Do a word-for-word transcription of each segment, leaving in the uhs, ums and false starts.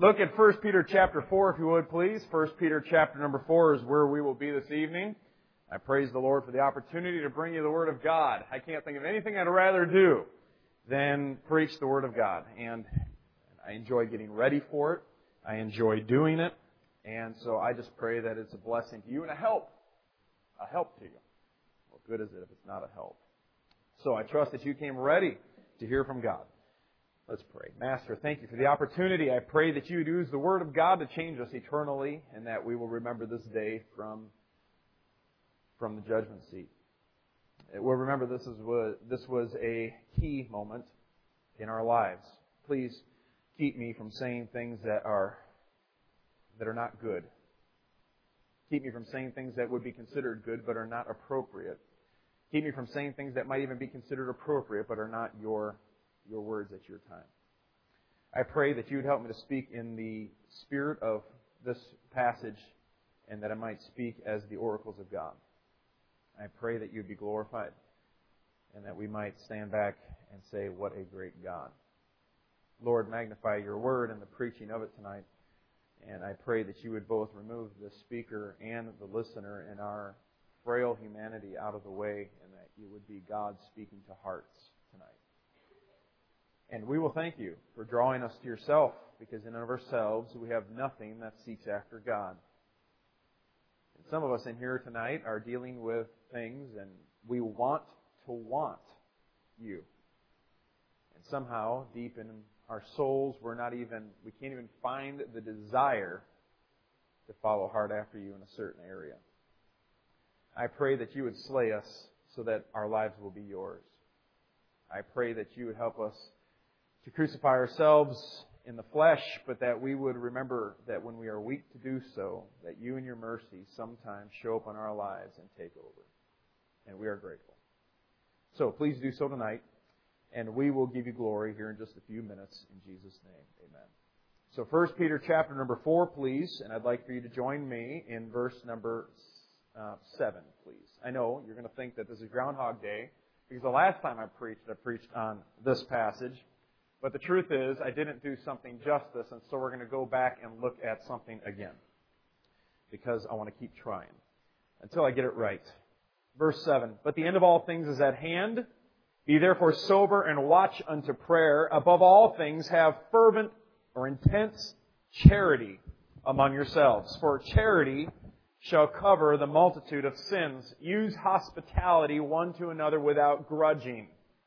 Look at First Peter chapter four, if you would, please. First Peter chapter number four is where we will be this evening. I praise the Lord for the opportunity to bring you the Word of God. I can't think of anything I'd rather do than preach the Word of God. And I enjoy getting ready for it. I enjoy doing it. And so I just pray that it's a blessing to you and a help. A help to you. What good is it if it's not a help? So I trust that you came ready to hear from God. Let's pray. Master, thank you for the opportunity. I pray that you would use the Word of God to change us eternally and that we will remember this day from, from the judgment seat. We'll remember this, is, this was a key moment in our lives. Please keep me from saying things that are, that are not good. Keep me from saying things that would be considered good but are not appropriate. Keep me from saying things that might even be considered appropriate but are not your your words at your time. I pray that you would help me to speak in the spirit of this passage and that I might speak as the oracles of God. I pray that you would be glorified and that we might stand back and say, what a great God. Lord, magnify your word and the preaching of it tonight. And I pray that you would both remove the speaker and the listener and our frail humanity out of the way and that you would be God speaking to hearts tonight. And we will thank you for drawing us to yourself, because in and of ourselves we have nothing that seeks after God. And some of us in here tonight are dealing with things and we want to want you. And somehow, deep in our souls, we're not even, we can't even find the desire to follow hard after you in a certain area. I pray that you would slay us so that our lives will be yours. I pray that you would help us to crucify ourselves in the flesh, but that we would remember that when we are weak to do so, that you in your mercy sometimes show up in our lives and take over. And we are grateful. So please do so tonight, and we will give you glory here in just a few minutes. In Jesus' name, amen. So First Peter chapter number four, please, and I'd like for you to join me in verse number uh, seven, please. I know you're going to think that this is Groundhog Day, because the last time I preached, I preached on this passage. But the truth is, I didn't do something justice, and so we're going to go back and look at something again. Because I want to keep trying until I get it right. Verse seven, but the end of all things is at hand. Be therefore sober and watch unto prayer. Above all things have fervent or intense charity among yourselves. For charity shall cover the multitude of sins. Use hospitality one to another without grudging.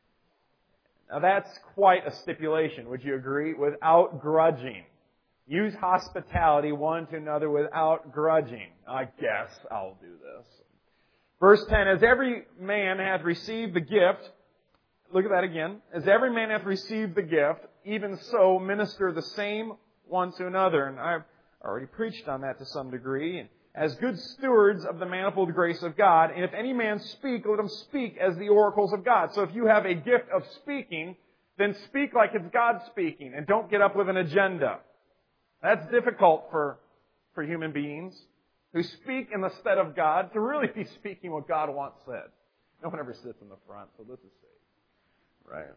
Now that's quite a stipulation, would you agree? Without grudging. Use hospitality one to another without grudging. I guess I'll do this. Verse ten, as every man hath received the gift, look at that again. As every man hath received the gift, even so minister the same one to another. And I've already preached on that to some degree. As good stewards of the manifold grace of God. And if any man speak, let him speak as the oracles of God. So if you have a gift of speaking, then speak like it's God speaking. And don't get up with an agenda. That's difficult for, for human beings who speak in the stead of God to really be speaking what God wants said. No one ever sits in the front, so this is safe. Right.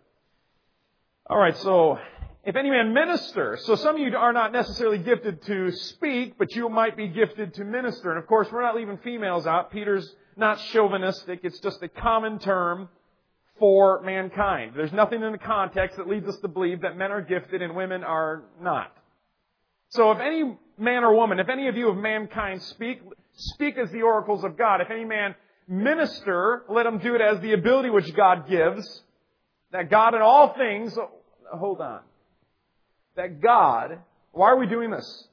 All right, so if any man minister, so some of you are not necessarily gifted to speak, but you might be gifted to minister. And of course, we're not leaving females out. Peter's not chauvinistic. It's just a common term for mankind. There's nothing in the context that leads us to believe that men are gifted and women are not. So if any man or woman, if any of you of mankind speak, speak as the oracles of God. If any man minister, let him do it as the ability which God gives. That God in all things, hold on. That God, why are we doing this?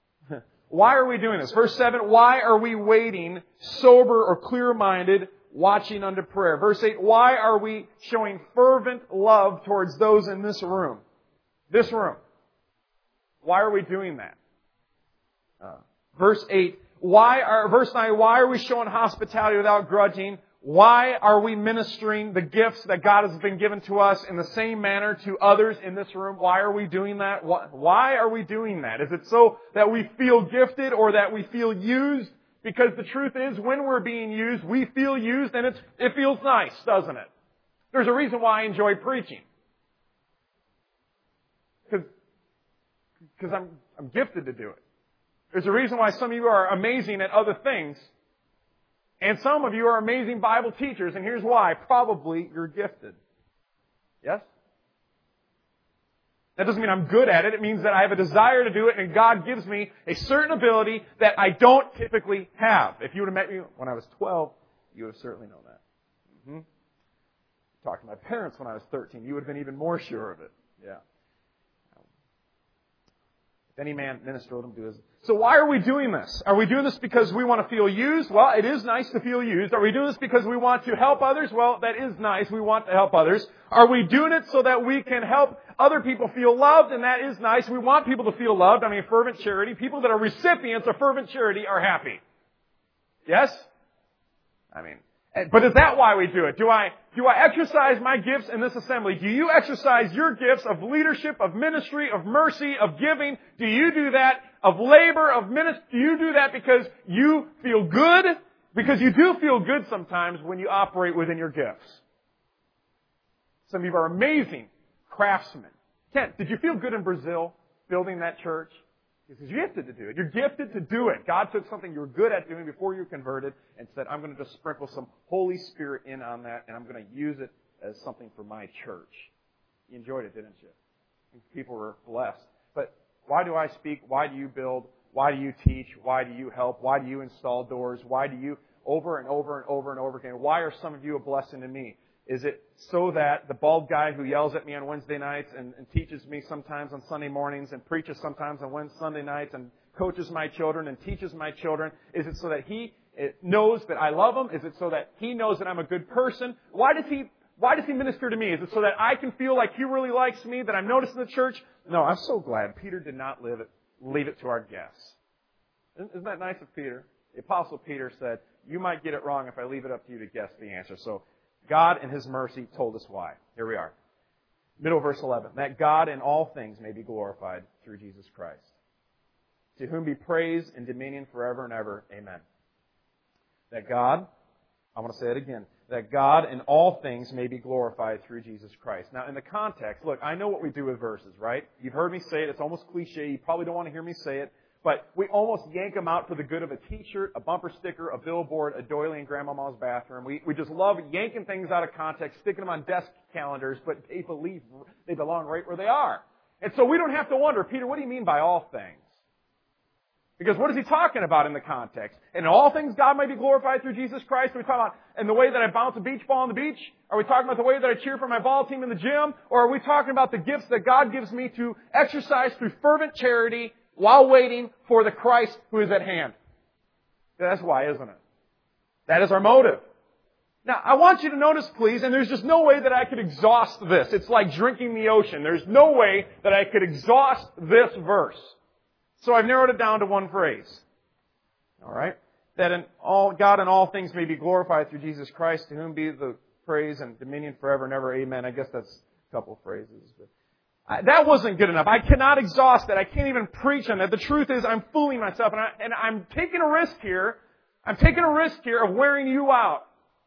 Why are we doing this? Verse seven, why are we waiting, sober or clear-minded, watching unto prayer? Verse eight, why are we showing fervent love towards those in this room? This room. Why are we doing that? Uh, verse eight, why are, verse nine, why are we showing hospitality without grudging? Why are we ministering the gifts that God has been given to us in the same manner to others in this room? Why are we doing that? Why are we doing that? Is it so that we feel gifted or that we feel used? Because the truth is, when we're being used, we feel used and it's, it feels nice, doesn't it? There's a reason why I enjoy preaching. because I'm, I'm gifted to do it. There's a reason why some of you are amazing at other things, and some of you are amazing Bible teachers, and here's why. Probably you're gifted. Yes? That doesn't mean I'm good at it. It means that I have a desire to do it, and God gives me a certain ability that I don't typically have. If you would have met me when I was twelve, you would have certainly known that. Mm-hmm. Talked to my parents when I was thirteen. You would have been even more sure of it. Yeah. If any man minister, let him do his. So why are we doing this? Are we doing this because we want to feel used? Well, it is nice to feel used. Are we doing this because we want to help others? Well, that is nice. We want to help others. Are we doing it so that we can help other people feel loved? And that is nice. We want people to feel loved. I mean, fervent charity. People that are recipients of fervent charity are happy. Yes? I mean, but is that why we do it? Do I, do I exercise my gifts in this assembly? Do you exercise your gifts of leadership, of ministry, of mercy, of giving? Do you do that of labor, of ministry? Do you do that because you feel good? Because you do feel good sometimes when you operate within your gifts. Some of you are amazing craftsmen. Kent, did you feel good in Brazil building that church? Because you're gifted to do it. You're gifted to do it. God took something you were good at doing before you converted and said, I'm going to just sprinkle some Holy Spirit in on that, and I'm going to use it as something for my church. You enjoyed it, didn't you? People were blessed. But why do I speak? Why do you build? Why do you teach? Why do you help? Why do you install doors? Why do you, over and over and over and over again, why are some of you a blessing to me? Is it so that the bald guy who yells at me on Wednesday nights and, and teaches me sometimes on Sunday mornings and preaches sometimes on Wednesday, Sunday nights and coaches my children and teaches my children, is it so that he knows that I love him? Is it so that he knows that I'm a good person? Why does he, why does he minister to me? Is it so that I can feel like he really likes me, that I'm noticed in the church? No, I'm so glad Peter did not live it, leave it to our guests. Isn't that nice of Peter? The Apostle Peter said, you might get it wrong if I leave it up to you to guess the answer. So God in His mercy told us why. Here we are. Middle verse eleven. That God in all things may be glorified through Jesus Christ. To whom be praise and dominion forever and ever. Amen. That God, I want to say it again, that God in all things may be glorified through Jesus Christ. Now in the context, look, I know what we do with verses, right? You've heard me say it. It's almost cliche. You probably don't want to hear me say it. But we almost yank them out for the good of a t-shirt, a bumper sticker, a billboard, a doily in Grandmama's bathroom. We, we just love yanking things out of context, sticking them on desk calendars, but they believe they belong right where they are. And so we don't have to wonder, Peter, what do you mean by all things? Because what is he talking about in the context? In all things, God may be glorified through Jesus Christ. Are we talking about in the way that I bounce a beach ball on the beach? Are we talking about the way that I cheer for my ball team in the gym? Or are we talking about the gifts that God gives me to exercise through fervent charity while waiting for the Christ who is at hand? That's why, isn't it? That is our motive. Now, I want you to notice, please, and there's just no way that I could exhaust this. It's like drinking the ocean. There's no way that I could exhaust this verse. So I've narrowed it down to one phrase. All right? That in all, God in all things may be glorified through Jesus Christ, to whom be the praise and dominion forever and ever. Amen. I guess that's a couple of phrases, but I, that wasn't good enough. I cannot exhaust that. I can't even preach on that. The truth is, I'm fooling myself, and, I, and I'm taking a risk here. I'm taking a risk here of wearing you out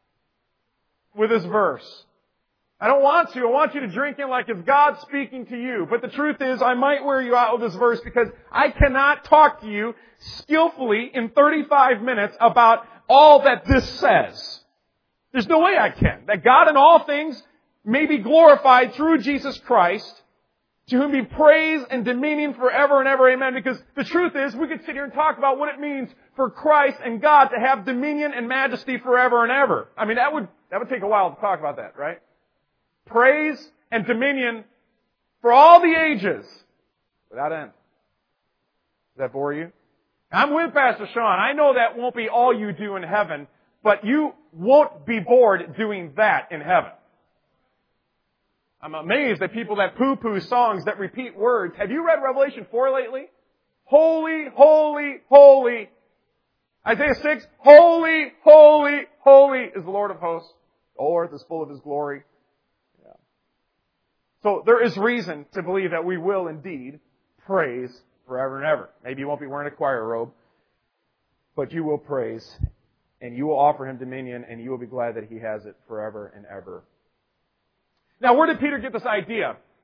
with this verse. I don't want to. I want you to drink in like it's God speaking to you. But the truth is, I might wear you out with this verse because I cannot talk to you skillfully in thirty-five minutes about all that this says. There's no way I can. That God in all things may be glorified through Jesus Christ, to whom be praise and dominion forever and ever. Amen. Because the truth is, we could sit here and talk about what it means for Christ and God to have dominion and majesty forever and ever. I mean, that would, that would take a while to talk about that, right? Praise and dominion for all the ages without end. Does that bore you? I'm with Pastor Sean. I know that won't be all you do in heaven, but you won't be bored doing that in heaven. I'm amazed at people that poo-poo songs that repeat words. Have you read Revelation four lately? Holy, holy, holy. Isaiah six, holy, holy, holy is the Lord of hosts. The whole earth is full of His glory. Yeah. So there is reason to believe that we will indeed praise forever and ever. Maybe you won't be wearing a choir robe, but you will praise, and you will offer Him dominion, and you will be glad that He has it forever and ever. Now, where did Peter get this idea?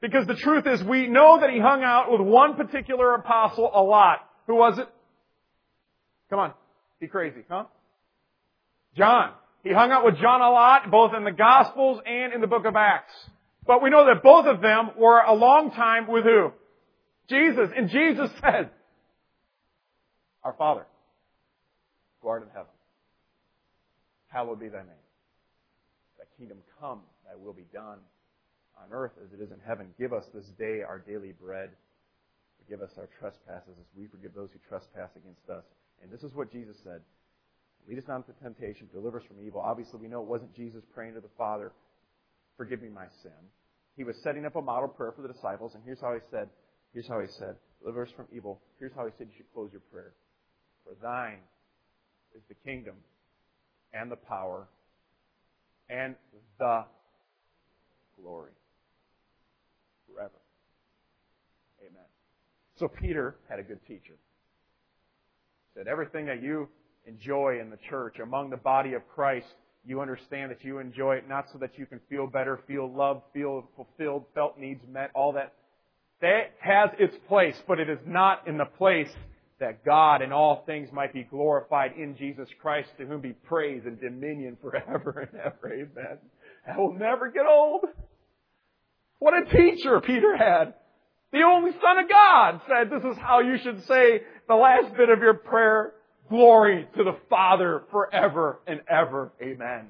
Because the truth is, we know that he hung out with one particular apostle a lot. Who was it? Come on. Be crazy, huh? John. He hung out with John a lot, both in the Gospels and in the book of Acts. But we know that both of them were a long time with who? Jesus. And Jesus said, Our Father, who art in heaven, hallowed be thy name. Thy kingdom come, thy will be done on earth as it is in heaven. Give us this day our daily bread. Forgive us our trespasses as we forgive those who trespass against us. And this is what Jesus said. Lead us not into temptation, deliver us from evil. Obviously, we know it wasn't Jesus praying to the Father, forgive me my sin. He was setting up a model prayer for the disciples, and here's how he said, here's how he said, deliver us from evil. Here's how he said you should close your prayer. For thine is the kingdom and the power and the glory forever. Amen. So Peter had a good teacher. He said, everything that you enjoy in the church, among the body of Christ, you understand that you enjoy it not so that you can feel better, feel loved, feel fulfilled, felt needs met, all that. That has its place, but it is not in the place that God in all things might be glorified in Jesus Christ, to whom be praise and dominion forever and ever. Amen. That will never get old. What a teacher Peter had. The only Son of God said, this is how you should say the last bit of your prayer. Glory to the Father forever and ever. Amen.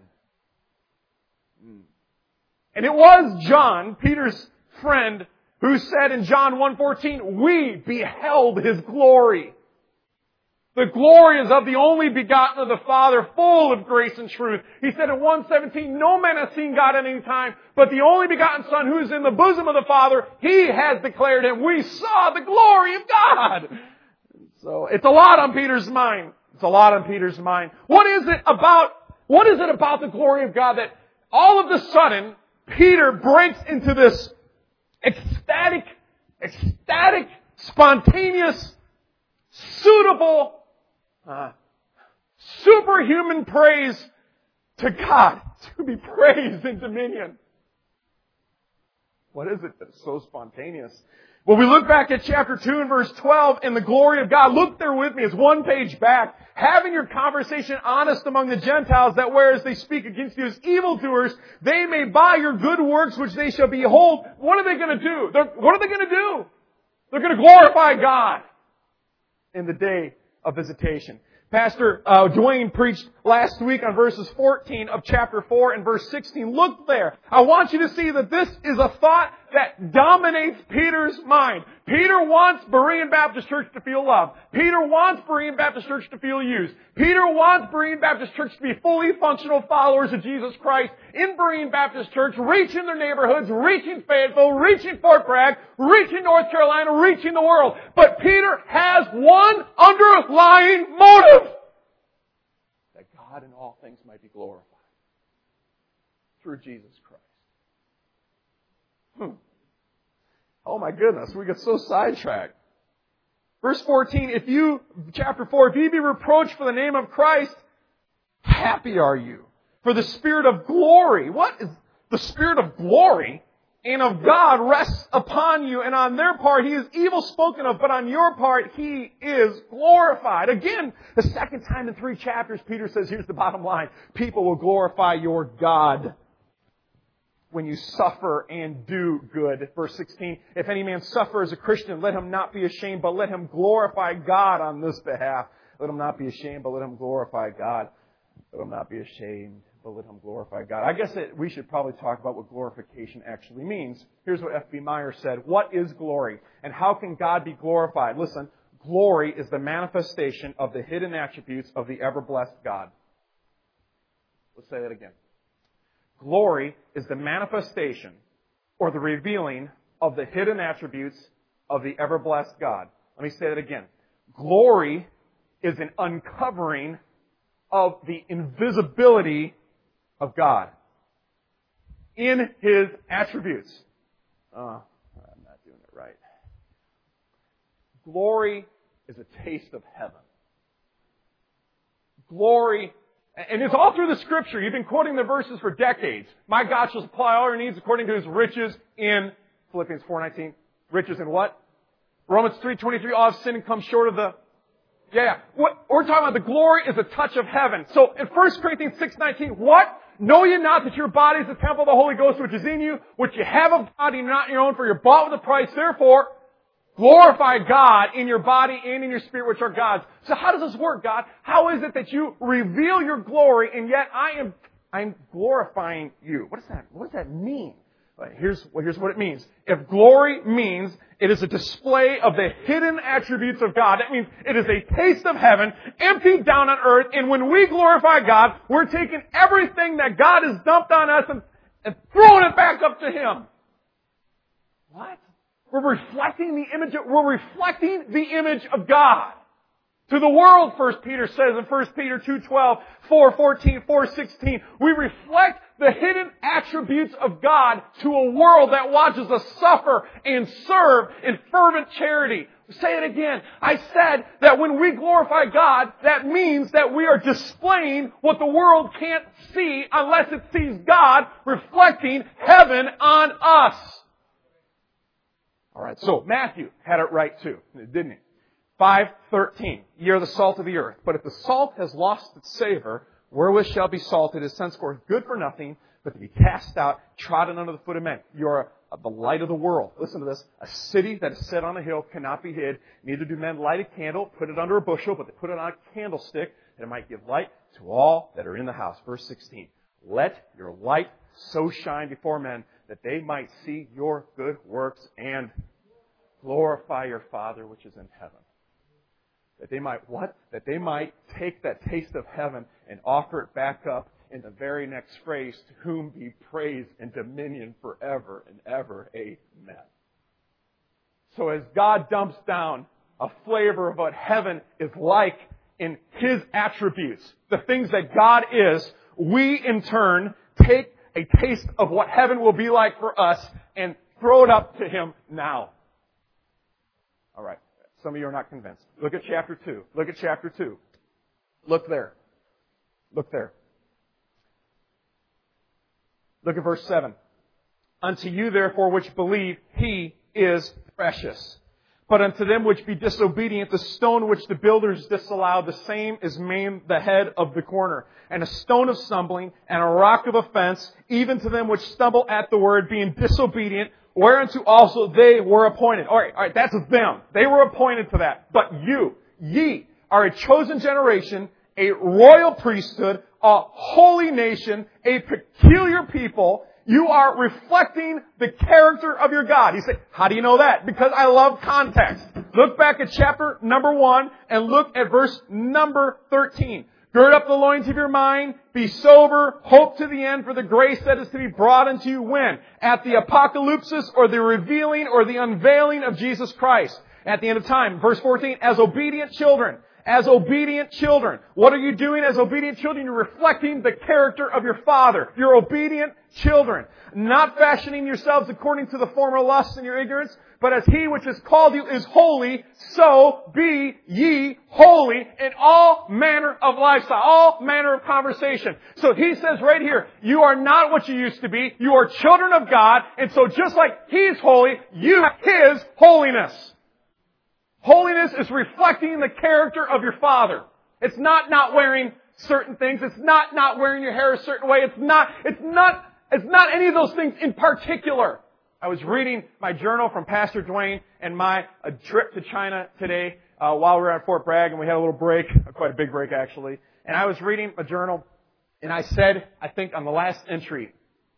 And it was John, Peter's friend, who said in John one fourteen, we beheld His glory. The glory is of the only begotten of the Father, full of grace and truth. He said in one seventeen, no man has seen God at any time, but the only begotten Son who is in the bosom of the Father, He has declared Him. We saw the glory of God. So it's a lot on Peter's mind. It's a lot on Peter's mind. What is it about, what is it about the glory of God that all of a sudden Peter breaks into this ecstatic, ecstatic, spontaneous, suitable, uh, superhuman praise to God, to be praised in dominion? What is it that's so spontaneous? Well, we look back at chapter two and verse twelve and the glory of God. Look there with me. It's one page back. Having your conversation honest among the Gentiles, that whereas they speak against you as evildoers, they may buy your good works which they shall behold. What are they going to do? They're, what are they going to do? They're going to glorify God in the day of visitation. Pastor uh, Dwayne preached last week on verses fourteen of chapter four and verse sixteen. Look there. I want you to see that this is a thought that dominates Peter's mind. Peter wants Berean Baptist Church to feel loved. Peter wants Berean Baptist Church to feel used. Peter wants Berean Baptist Church to be fully functional followers of Jesus Christ in Berean Baptist Church, reaching their neighborhoods, reaching Fayetteville, reaching Fort Bragg, reaching North Carolina, reaching the world. But Peter has one underlying motive: that God in all things might be glorified through Jesus Christ. Hmm. Oh my goodness, we get so sidetracked. Verse fourteen, if you, chapter four, if you be reproached for the name of Christ, happy are you. For the Spirit of glory, what is the Spirit of glory and of God rests upon you, and on their part He is evil spoken of, but on your part He is glorified. Again, the second time in three chapters, Peter says, here's the bottom line: people will glorify your God when you suffer and do good. Verse sixteen, if any man suffer as a Christian, let him not be ashamed, but let him glorify God on this behalf. Let him not be ashamed, but let him glorify God. Let him not be ashamed, but let him glorify God. I guess that we should probably talk about what glorification actually means. Here's what F B Meyer said. What is glory? And how can God be glorified? Listen, glory is the manifestation of the hidden attributes of the ever-blessed God. Let's say that again. Glory is the manifestation or the revealing of the hidden attributes of the ever-blessed God. Let me say that again. Glory is an uncovering of the invisibility of God in His attributes. Oh, I'm not doing it right. Glory is a taste of heaven. Glory, and it's all through the Scripture. You've been quoting the verses for decades. My God shall supply all your needs according to His riches in Philippians four nineteen. Riches in what? Romans three twenty-three. All have sinned and come short of the... Yeah, yeah. What we're talking about, the glory is a touch of heaven. So in First Corinthians six nineteen, what? Know ye not that your body is the temple of the Holy Ghost which is in you, which you have of God, and not your own, for you're bought with a price. Therefore, glorify God in your body and in your spirit, which are God's. So how does this work, God? How is it that you reveal your glory, and yet I am I'm glorifying you? What does that What does that mean? Here's, well, here's what it means. If glory means it is a display of the hidden attributes of God, that means it is a taste of heaven emptied down on earth. And when we glorify God, we're taking everything that God has dumped on us and, and throwing it back up to Him. What? We're reflecting the image of, we're reflecting the image of God. To the world, First Peter says in First Peter two twelve, four fourteen, four sixteen, we reflect the hidden attributes of God to a world that watches us suffer and serve in fervent charity. Say it again. I said that when we glorify God, that means that we are displaying what the world can't see unless it sees God reflecting heaven on us. All right, so Matthew had it right too, didn't he? five thirteen, ye are the salt of the earth. But if the salt has lost its savor, wherewith shall be salted, is henceforth good for nothing, but to be cast out, trodden under the foot of men. You are the light of the world. Listen to this. A city that is set on a hill cannot be hid. Neither do men light a candle, put it under a bushel, but they put it on a candlestick, that it might give light to all that are in the house. Verse sixteen. Let your light so shine before men, that they might see your good works and glorify your Father which is in heaven. That they might what? That they might take that taste of heaven and offer it back up in the very next phrase, to whom be praise and dominion forever and ever. Amen. So as God dumps down a flavor of what heaven is like in His attributes, the things that God is, we in turn take a taste of what heaven will be like for us and throw it up to Him now. All right. Some of you are not convinced. Look at chapter two. Look at chapter two. Look there. Look there. Look at verse seven. Unto you therefore which believe, He is precious. But unto them which be disobedient, the stone which the builders disallowed, the same is made the head of the corner. And a stone of stumbling, and a rock of offense, even to them which stumble at the word, being disobedient, whereunto also they were appointed. All right, all right, that's them. They were appointed to that. But you, ye, are a chosen generation, a royal priesthood, a holy nation, a peculiar people. You are reflecting the character of your God. You say, how do you know that? Because I love context. Look back at chapter number one and look at verse number thirteen. Gird up the loins of your mind, be sober, hope to the end for the grace that is to be brought unto you when? At the apocalypse or the revealing or the unveiling of Jesus Christ. At the end of time. Verse fourteen, as obedient children. As obedient children. What are you doing as obedient children? You're reflecting the character of your Father. You're obedient children. Not fashioning yourselves according to the former lusts in your ignorance, but as He which has called you is holy, so be ye holy in all manner of lifestyle, all manner of conversation. So He says right here, you are not what you used to be. You are children of God, and so just like He's holy, you have His holiness. Holiness is reflecting the character of your Father. It's not not wearing certain things. It's not not wearing your hair a certain way. It's not, it's not, it's not any of those things in particular. I was reading my journal from Pastor Dwayne and my uh, trip to China today uh, while we were at Fort Bragg, and we had a little break, quite a big break actually. And I was reading a journal, and I said, I think on the last entry,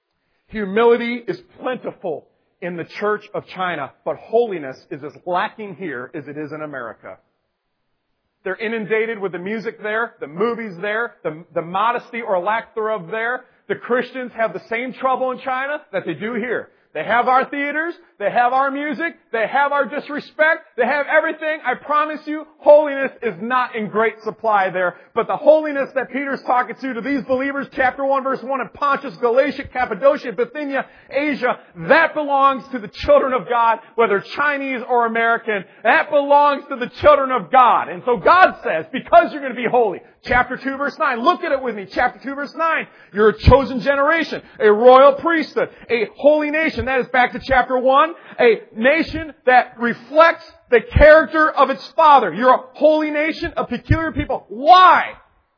humility is plentiful in the church of China, but holiness is as lacking here as it is in America. They're inundated with the music there, the movies there, the, the modesty or lack thereof there. The Christians have the same trouble in China that they do here. They have our theaters, they have our music, they have our disrespect, they have everything. I promise you, holiness is not in great supply there. But the holiness that Peter's talking to, to these believers, chapter one, verse one, in Pontus, Galatia, Cappadocia, Bithynia, Asia, that belongs to the children of God, whether Chinese or American. That belongs to the children of God. And so God says, because you're going to be holy, chapter two, verse nine, look at it with me, chapter two, verse nine, you're a chosen generation, a royal priesthood, a holy nation. nation. That is back to chapter one. A nation that reflects the character of its Father. You're a holy nation, a peculiar people. Why?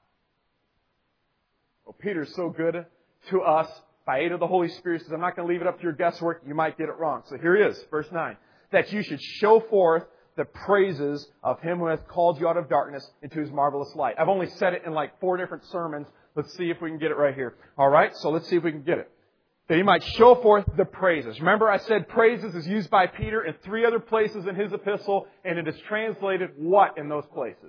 Well, Peter's so good to us by aid of the Holy Spirit. He says, I'm not going to leave it up to your guesswork. You might get it wrong. So here he is, verse nine. That you should show forth the praises of Him who hath called you out of darkness into His marvelous light. I've only said it in like four different sermons. Let's see if we can get it right here. All right? So let's see if we can get it. That you might show forth the praises. Remember I said praises is used by Peter in three other places in his epistle, and it is translated what in those places?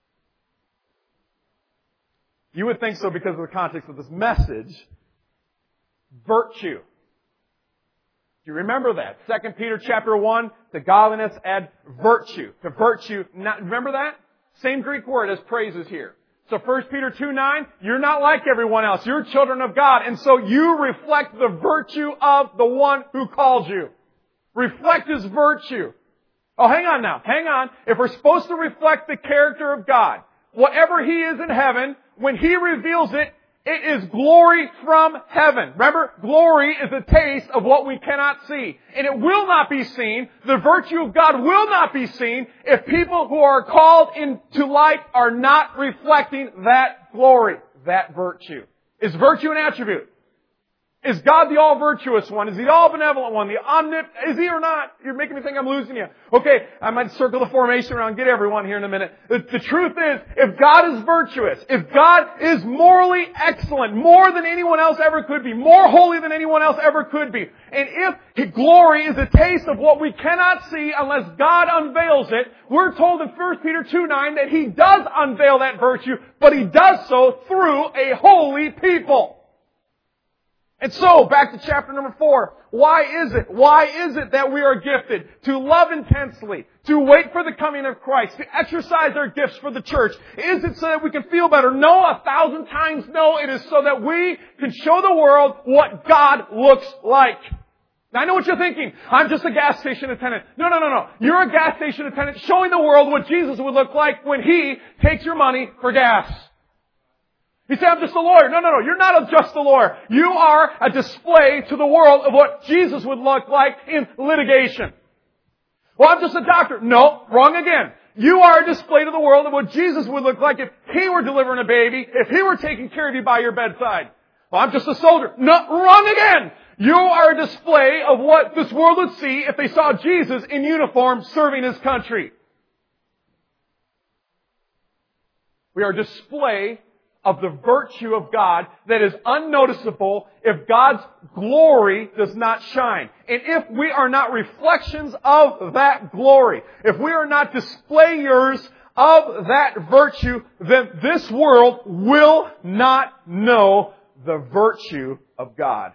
You would think so because of the context of this message. Virtue. Do you remember that? Second Peter chapter one, to godliness add virtue. To virtue, not, remember that? Same Greek word as praises here. So First Peter two nine, you're not like everyone else. You're children of God. And so you reflect the virtue of the one who called you. Reflect His virtue. Oh, hang on now. Hang on. If we're supposed to reflect the character of God, whatever He is in heaven, when He reveals it, it is glory from heaven. Remember, glory is a taste of what we cannot see. And it will not be seen. The virtue of God will not be seen if people who are called into light are not reflecting that glory, that virtue. Is virtue an attribute? Is God the all-virtuous one? Is He the all-benevolent one? The omnip... Is He or not? You're making me think I'm losing you. Okay, I might circle the formation around, get everyone here in a minute. The, the truth is, if God is virtuous, if God is morally excellent, more than anyone else ever could be, more holy than anyone else ever could be, and if His glory is a taste of what we cannot see unless God unveils it, we're told in First Peter two nine that He does unveil that virtue, but He does so through a holy people. And so, back to chapter number four. Why is it? Why is it that we are gifted to love intensely, to wait for the coming of Christ, to exercise our gifts for the church? Is it so that we can feel better? No, a thousand times no. It is so that we can show the world what God looks like. Now, I know what you're thinking. I'm just a gas station attendant. No, no, no, no. You're a gas station attendant showing the world what Jesus would look like when He takes your money for gas. You say, I'm just a lawyer. No, no, no. You're not a just a lawyer. You are a display to the world of what Jesus would look like in litigation. Well, I'm just a doctor. No, wrong again. You are a display to the world of what Jesus would look like if He were delivering a baby, if He were taking care of you by your bedside. Well, I'm just a soldier. No, wrong again. You are a display of what this world would see if they saw Jesus in uniform serving His country. We are a display of the virtue of God that is unnoticeable if God's glory does not shine. And if we are not reflections of that glory, if we are not displayers of that virtue, then this world will not know the virtue of God.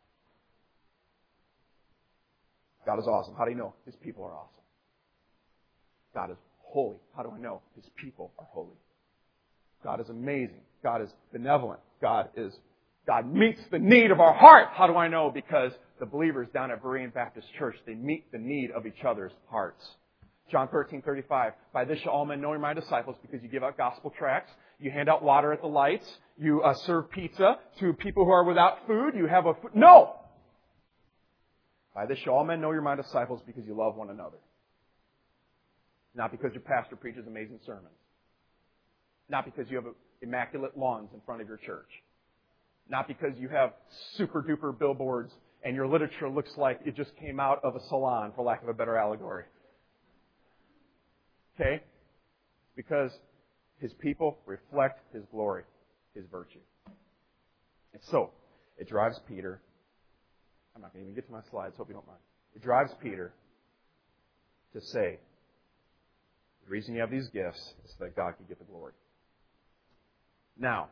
God is awesome. How do you know His people are awesome? God is holy. How do I know His people are holy? God is amazing. God is benevolent. God is, God meets the need of our heart. How do I know? Because the believers down at Berean Baptist Church, they meet the need of each other's hearts. John thirteen thirty-five, by this shall all men know you're my disciples, because you give out gospel tracts, you hand out water at the lights, you uh, serve pizza to people who are without food, you have a food. No! By this shall all men know you're my disciples, because you love one another. Not because your pastor preaches amazing sermons. Not because you have immaculate lawns in front of your church. Not because you have super duper billboards and your literature looks like it just came out of a salon, for lack of a better allegory. Okay? Because His people reflect His glory, His virtue. And so, it drives Peter. I'm not going to even get to my slides, hope you don't mind. It drives Peter to say, the reason you have these gifts is so that God can get the glory. Now,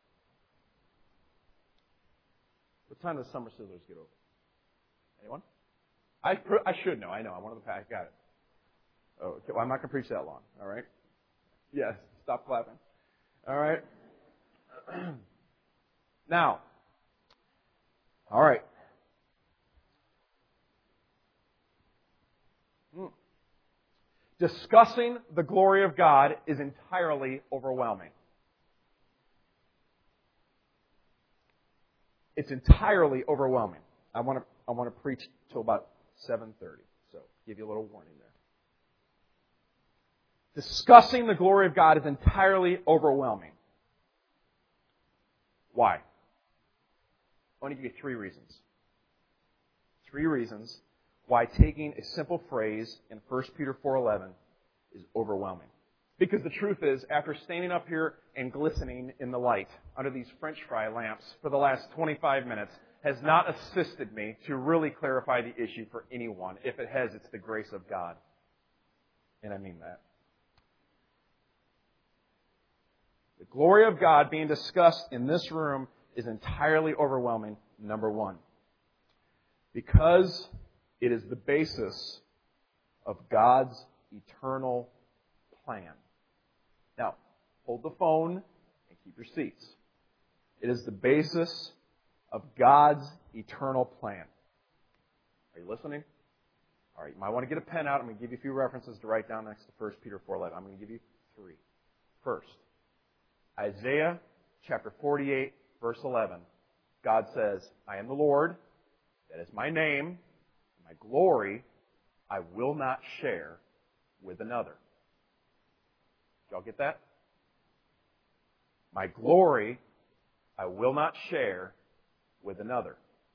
what time does Summer Sizzlers get over? Anyone? I I should know. I know. I'm one of the pack. Got it. Oh, okay. Well, I'm not going to preach that long. All right? Yes. Stop clapping. All right? Now, all right. Hmm. Discussing the glory of God is entirely overwhelming. It's entirely overwhelming. I want to I want to preach till about seven thirty. So, give you a little warning there. Discussing the glory of God is entirely overwhelming. Why? I want to give you three reasons. Three reasons why taking a simple phrase in First Peter four eleven is overwhelming. Because the truth is, after standing up here and glistening in the light under these French fry lamps for the last twenty-five minutes has not assisted me to really clarify the issue for anyone. If it has, it's the grace of God. And I mean that. The glory of God being discussed in this room is entirely overwhelming, number one. Because it is the basis of God's eternal plan. Now, hold the phone and keep your seats. It is the basis of God's eternal plan. Are you listening? All right, you might want to get a pen out. I'm going to give you a few references to write down next to First Peter four eleven. I'm going to give you three. First, Isaiah chapter forty-eight, verse eleven. God says, I am the Lord, that is my name, my glory I will not share with another. Did y'all get that? My glory I will not share with another.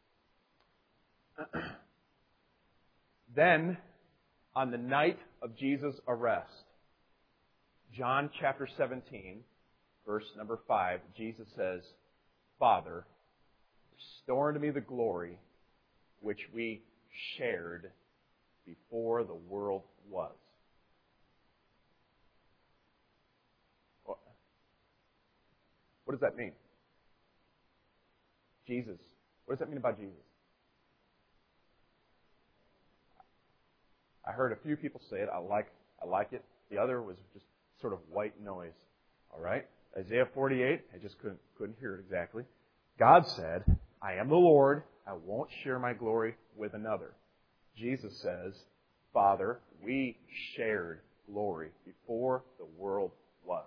Then, on the night of Jesus' arrest, John chapter seventeen, verse number five, Jesus says, Father, restore unto me the glory which we shared before the world was. What does that mean? Jesus. What does that mean about Jesus? I heard a few people say it. I like I like it. The other was just sort of white noise. All right? Isaiah forty-eight, I just couldn't couldn't hear it exactly. God said, I am the Lord, I won't share my glory with another. Jesus says, Father, we shared glory before the world was.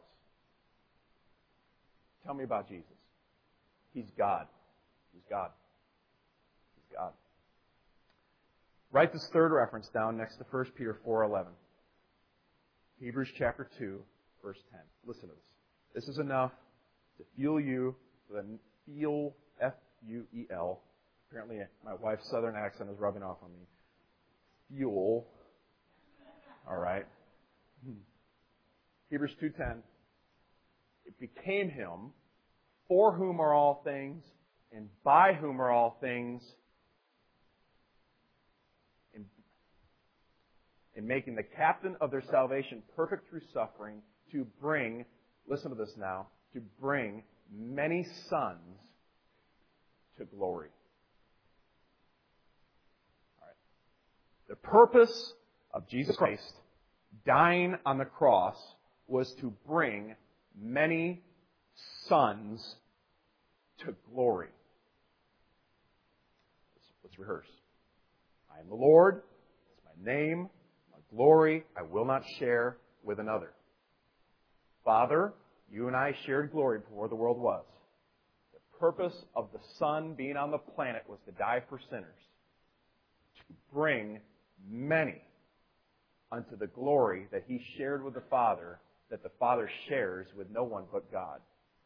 Tell me about Jesus. He's God. He's God. He's God. Write this third reference down next to First Peter four eleven. Hebrews chapter two, verse ten. Listen to this. This is enough to fuel you with a feel, F U E L. Apparently my wife's southern accent is rubbing off on me. Fuel. All right. Hebrews two ten. It became Him, for whom are all things, and by whom are all things, in, in making the captain of their salvation perfect through suffering, to bring, listen to this now, to bring many sons to glory. All right. The purpose of Jesus Christ dying on the cross was to bring many sons to glory. Let's, let's rehearse. I am the Lord. It's my name. My glory I will not share with another. Father, you and I shared glory before the world was. The purpose of the Son being on the planet was to die for sinners, to bring many unto the glory that He shared with the Father, that the Father shares with no one but God.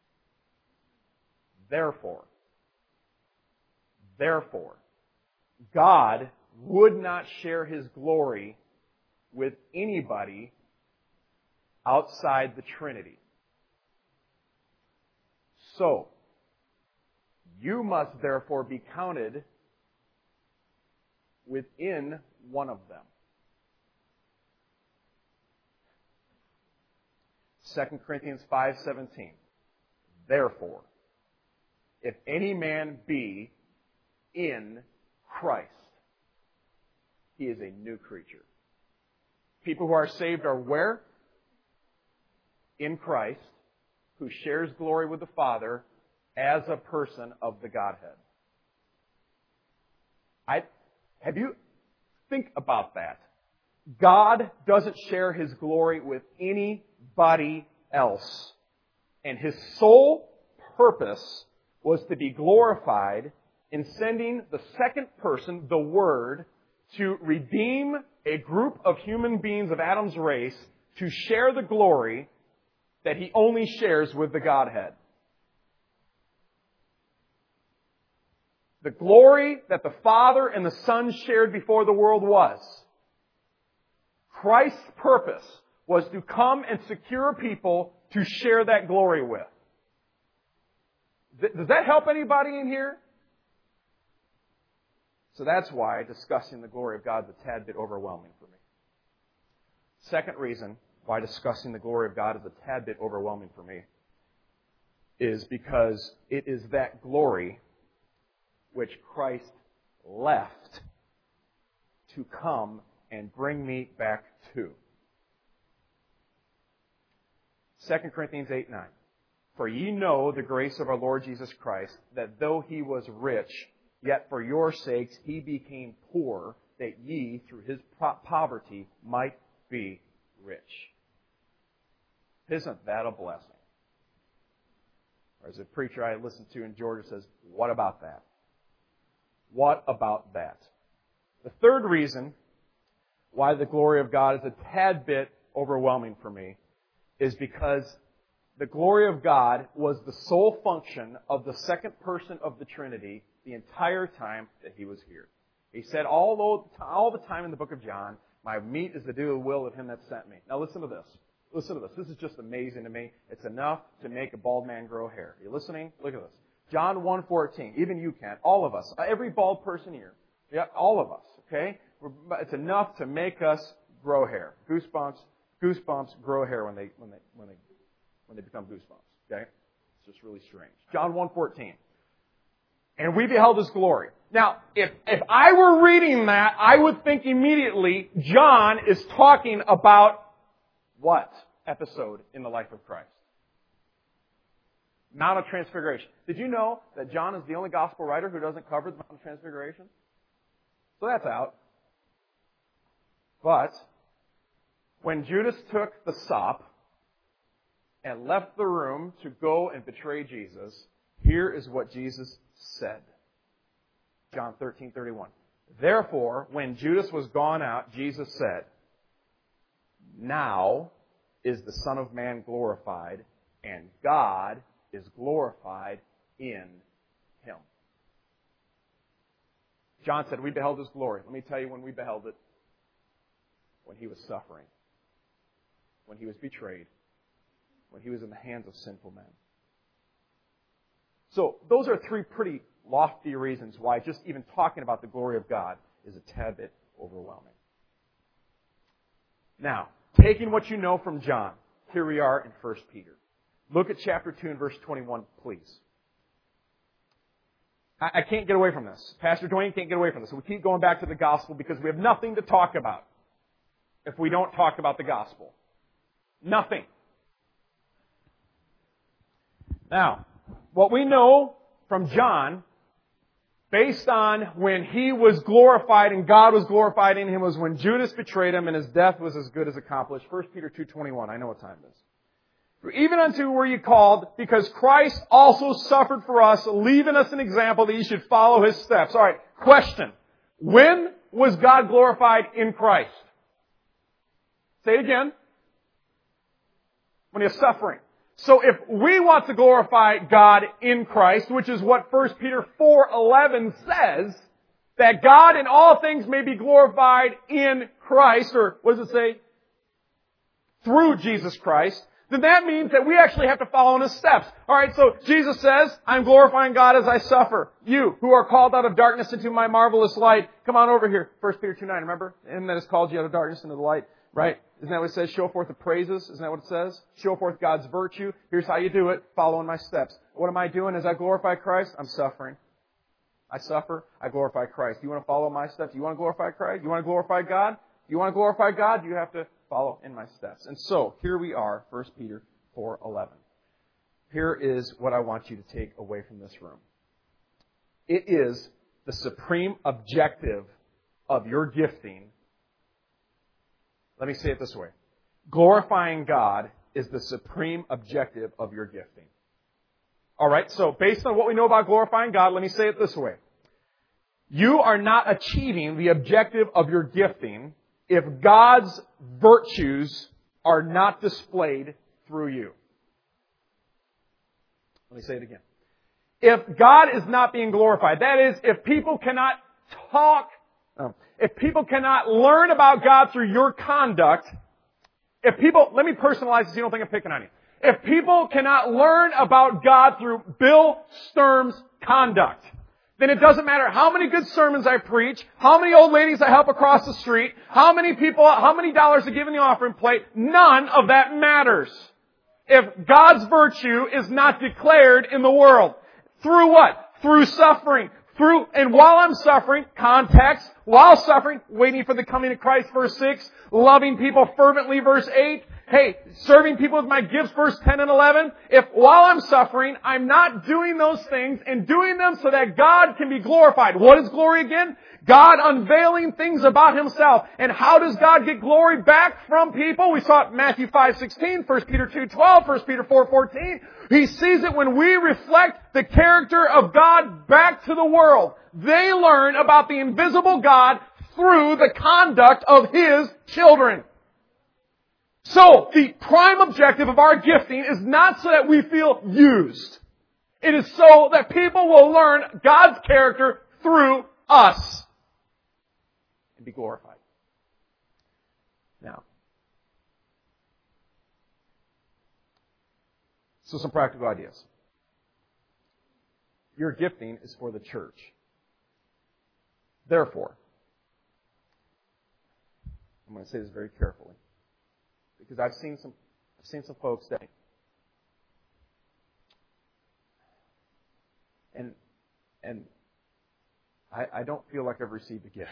Therefore, therefore, God would not share His glory with anybody outside the Trinity. So, you must therefore be counted within one of them. Second Corinthians five seventeen. Therefore, if any man be in Christ, he is a new creature. People who are saved are where? In Christ, who shares glory with the Father as a person of the Godhead. I, have you, think about that. God doesn't share His glory with anybody else. And His sole purpose was to be glorified in sending the second person, the Word, to redeem a group of human beings of Adam's race to share the glory that He only shares with the Godhead. The glory that the Father and the Son shared before the world was. Christ's purpose was to come and secure a people to share that glory with. Does that help anybody in here? So that's why discussing the glory of God is a tad bit overwhelming for me. Second reason why discussing the glory of God is a tad bit overwhelming for me is because it is that glory which Christ left to come and bring me back to. Second Corinthians eight nine. For ye know the grace of our Lord Jesus Christ, that though He was rich, yet for your sakes He became poor, that ye, through His poverty, might be rich. Isn't that a blessing? Or as a preacher I listened to in Georgia says, what about that? What about that? The third reason why the glory of God is a tad bit overwhelming for me is because the glory of God was the sole function of the second person of the Trinity the entire time that He was here. He said all the, all the time in the book of John, my meat is to do the will of Him that sent me. Now listen to this. Listen to this. This is just amazing to me. It's enough to make a bald man grow hair. Are you listening? Look at this. John one fourteen. Even you can. All of us. Every bald person here. Yeah, all of us. Okay? It's enough to make us grow hair. Goosebumps. Goosebumps grow hair when they when they when they when they become goosebumps. Okay? It's just really strange. John one fourteen. And we beheld His glory. Now, if if I were reading that, I would think immediately John is talking about what episode in the life of Christ? Mount of Transfiguration. Did you know that John is the only gospel writer who doesn't cover the Mount of Transfiguration? So that's out. But when Judas took the sop and left the room to go and betray Jesus, here is what Jesus said. John thirteen thirty-one. Therefore, when Judas was gone out, Jesus said, now is the Son of Man glorified, and God is glorified in Him. John said, we beheld His glory. Let me tell you when we beheld it. When He was suffering. When He was betrayed. When He was in the hands of sinful men. So, those are three pretty lofty reasons why just even talking about the glory of God is a tad bit overwhelming. Now, taking what you know from John, here we are in First Peter. Look at chapter two and verse twenty-one, please. I, I can't get away from this. Pastor Dwayne can't get away from this. So we keep going back to the gospel because we have nothing to talk about if we don't talk about the gospel. Nothing. Now, what we know from John, based on when he was glorified and God was glorified in him, was when Judas betrayed him and his death was as good as accomplished. First Peter two twenty-one. I know what time it is. Even unto were ye called, because Christ also suffered for us, leaving us an example that ye should follow His steps. All right, question. When was God glorified in Christ? Say it again. When He was suffering. So if we want to glorify God in Christ, which is what First Peter four eleven says, that God in all things may be glorified in Christ, or what does it say? Through Jesus Christ, then that means that we actually have to follow in His steps. Alright, so Jesus says, I'm glorifying God as I suffer. You, who are called out of darkness into my marvelous light, come on over here. First Peter two nine, remember? Him that has called you out of darkness into the light. Right? Isn't that what it says? Show forth the praises. Isn't that what it says? Show forth God's virtue. Here's how you do it. Follow in my steps. What am I doing as I glorify Christ? I'm suffering. I suffer. I glorify Christ. You want to follow my steps? You want to glorify Christ? You want to glorify God? You want to glorify God? You have to follow in my steps. And so, here we are, First Peter four eleven. Here is what I want you to take away from this room. It is the supreme objective of your gifting. Let me say it this way. Glorifying God is the supreme objective of your gifting. Alright, so based on what we know about glorifying God, let me say it this way. You are not achieving the objective of your gifting if God's virtues are not displayed through you. Let me say it again. If God is not being glorified, that is, if people cannot talk, um, if people cannot learn about God through your conduct, if people, let me personalize this so you don't think I'm picking on you. If people cannot learn about God through Bill Sturm's conduct, then it doesn't matter how many good sermons I preach, how many old ladies I help across the street, how many people, how many dollars I give in the offering plate, none of that matters. If God's virtue is not declared in the world. Through what? Through suffering. Through, and while I'm suffering, context, while suffering, waiting for the coming of Christ, verse six, loving people fervently, verse eight, hey, serving people with my gifts, verse ten and eleven. If while I'm suffering, I'm not doing those things and doing them so that God can be glorified. What is glory again? God unveiling things about Himself. And how does God get glory back from people? We saw it in Matthew five sixteen, First Peter two twelve, First Peter four fourteen. He sees it when we reflect the character of God back to the world. They learn about the invisible God through the conduct of His children. So, the prime objective of our gifting is not so that we feel used. It is so that people will learn God's character through us and be glorified. Now, so some practical ideas. Your gifting is for the church. Therefore, I'm going to say this very carefully, because I've seen some, I've seen some folks say, and and I, I don't feel like I've received a gift.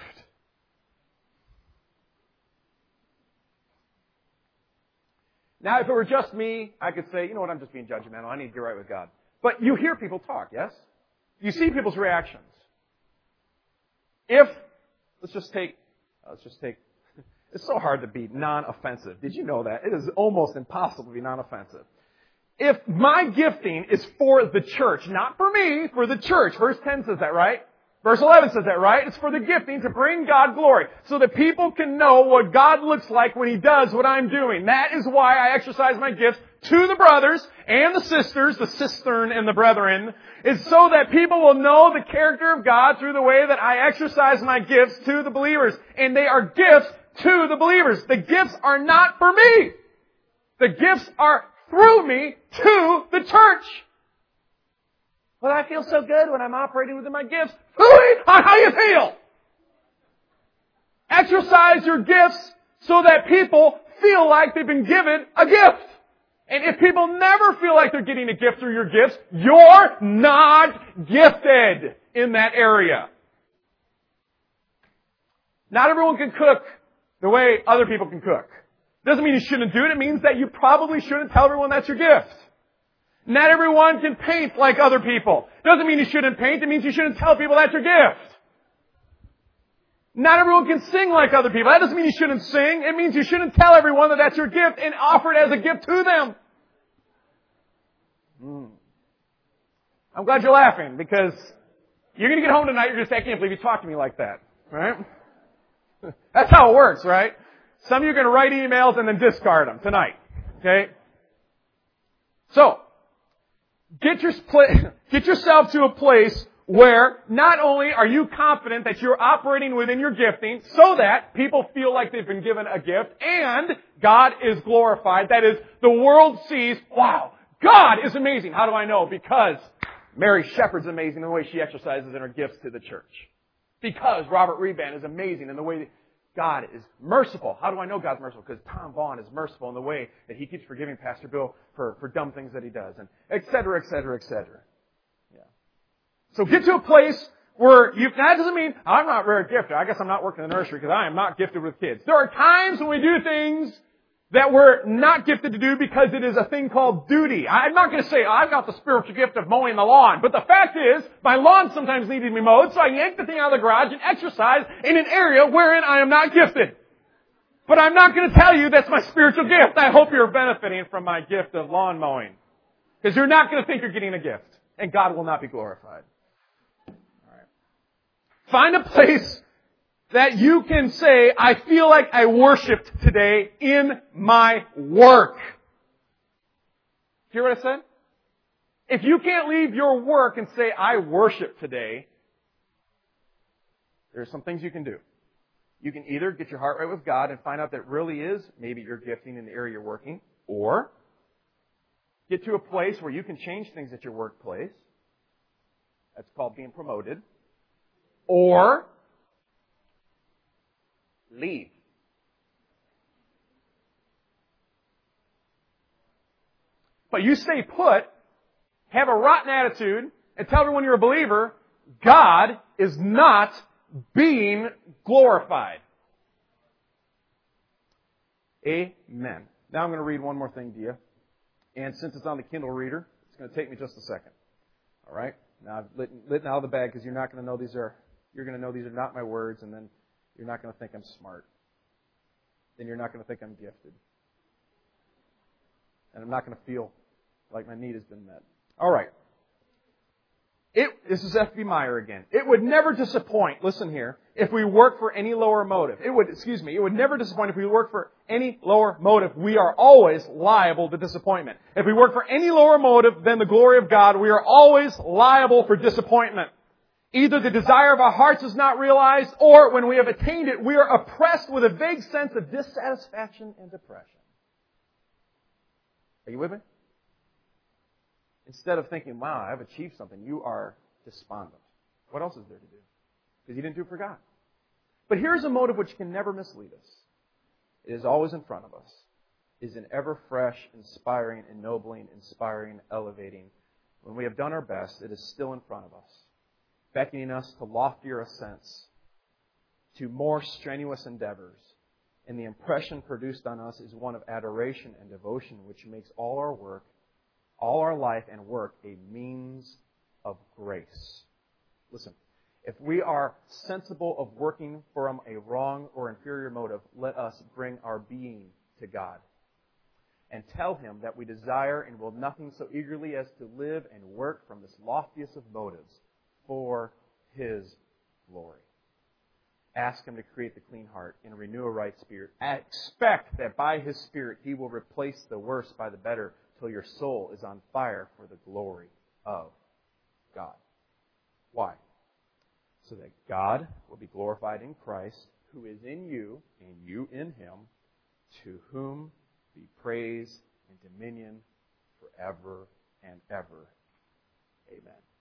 Now, if it were just me, I could say, you know what, I'm just being judgmental. I need to get right with God. But you hear people talk, yes? You see people's reactions. If, let's just take, let's just take, it's so hard to be non-offensive. Did you know that? It is almost impossible to be non-offensive. If my gifting is for the church, not for me, for the church. Verse ten says that, right? Verse eleven says that, right? It's for the gifting to bring God glory. So that people can know what God looks like when He does what I'm doing. That is why I exercise my gifts to the brothers and the sisters, the cistern and the brethren, is so that people will know the character of God through the way that I exercise my gifts to the believers. And they are gifts to the believers. The gifts are not for me. The gifts are through me to the church. Well, I feel so good when I'm operating within my gifts. Hooey on how you feel. Exercise your gifts so that people feel like they've been given a gift. And if people never feel like they're getting a gift through your gifts, you're not gifted in that area. Not everyone can cook the way other people can cook. Doesn't mean you shouldn't do it. It means that you probably shouldn't tell everyone that's your gift. Not everyone can paint like other people. Doesn't mean you shouldn't paint. It means you shouldn't tell people that's your gift. Not everyone can sing like other people. That doesn't mean you shouldn't sing. It means you shouldn't tell everyone that that's your gift and offer it as a gift to them. Mm. I'm glad you're laughing, because you're going to get home tonight, you're going to say, I can't believe you talked to me like that. Right? That's how it works, right? Some of you are going to write emails and then discard them tonight. Okay? So, get your get yourself to a place where not only are you confident that you're operating within your gifting so that people feel like they've been given a gift and God is glorified. That is, the world sees, wow, God is amazing. How do I know? Because Mary Shepherd's amazing in the way she exercises in her gifts to the church. Because Robert Reban is amazing in the way that God is merciful. How do I know God's merciful? Because Tom Vaughn is merciful in the way that he keeps forgiving Pastor Bill for, for dumb things that he does, and et cetera, et cetera, et cetera. Yeah. So get to a place where you, that doesn't mean I'm not very gifted. I guess I'm not working in the nursery because I am not gifted with kids. There are times when we do things that we're not gifted to do because it is a thing called duty. I'm not going to say, I've got the spiritual gift of mowing the lawn. But the fact is, my lawn sometimes needs to be mowed, so I yank the thing out of the garage and exercise in an area wherein I am not gifted. But I'm not going to tell you that's my spiritual gift. I hope you're benefiting from my gift of lawn mowing. Because you're not going to think you're getting a gift. And God will not be glorified. All right. Find a place that you can say, I feel like I worshiped today in my work. Hear what I said? If you can't leave your work and say, I worship today, there are some things you can do. You can either get your heart right with God and find out that it really is maybe your gifting in the area you're working, or get to a place where you can change things at your workplace. That's called being promoted. Or leave. But you stay put, have a rotten attitude, and tell everyone you're a believer, God is not being glorified. Amen. Now I'm going to read one more thing to you. And since it's on the Kindle reader, it's going to take me just a second. All right? Now I've lit, lit out of the bag because you're not going to know these are, you're going to know these are not my words, and then you're not going to think I'm smart. Then you're not going to think I'm gifted. And I'm not going to feel like my need has been met. All right. It, this is F B Meyer again. It would never disappoint, listen here, if we work for any lower motive. It would, excuse me, it would never disappoint if we work for any lower motive. We are always liable to disappointment. If we work for any lower motive than the glory of God, we are always liable for disappointment. Either the desire of our hearts is not realized, or when we have attained it, we are oppressed with a vague sense of dissatisfaction and depression. Are you with me? Instead of thinking, wow, I've achieved something, you are despondent. What else is there to do? Because you didn't do it for God. But here's a motive which can never mislead us. It is always in front of us. It is an ever fresh, inspiring, ennobling, inspiring, elevating. When we have done our best, it is still in front of us, beckoning us to loftier ascents, to more strenuous endeavors. And the impression produced on us is one of adoration and devotion, which makes all our work, all our life and work a means of grace. Listen, if we are sensible of working from a wrong or inferior motive, let us bring our being to God and tell Him that we desire and will nothing so eagerly as to live and work from this loftiest of motives for His glory. Ask Him to create the clean heart and renew a right spirit. Expect that by His Spirit He will replace the worse by the better till your soul is on fire for the glory of God. Why? So that God will be glorified in Christ, who is in you, and you in Him, to whom be praise and dominion forever and ever. Amen.